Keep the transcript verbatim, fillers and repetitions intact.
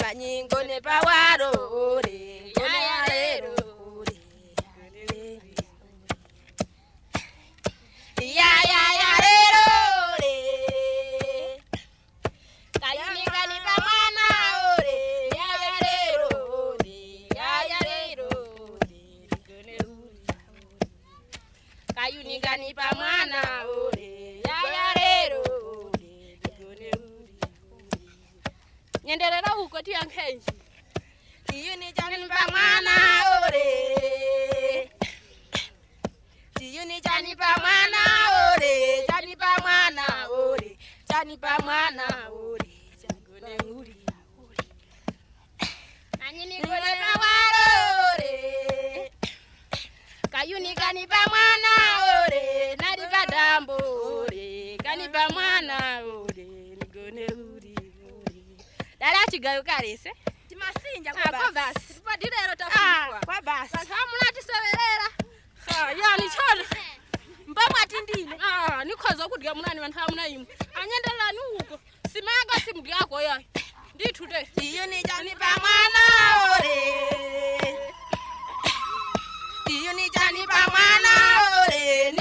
kanyingo ne pawaro ore ya rero ore ya ya ya rero ore kayunika ni pamana ore ya ya rero ore ya ya rero ore gone uri kayunika ni pamana ore ya ya rero ore gone uri nyenderera uko tiyankenji tiyuni jani pamana ore tiyuni jani pamana ore jani pamana ore jani pamana ore jagone uri ore anyini gone pawaro ore kayuni kani pamana ore nari padambo ore kani pamana ore nigone uri ore dala chigayo karise timasinja kwa basi basi padilero tafukwa kwa basi samuna tiseverera ha yani chona mbamwa tindine ah nikhoza kudya munani vantu amuna imu anyendela ni uko simaga simbi yako yayo ndithude iyo ni jani pamana ore iyo ni jani pamana ore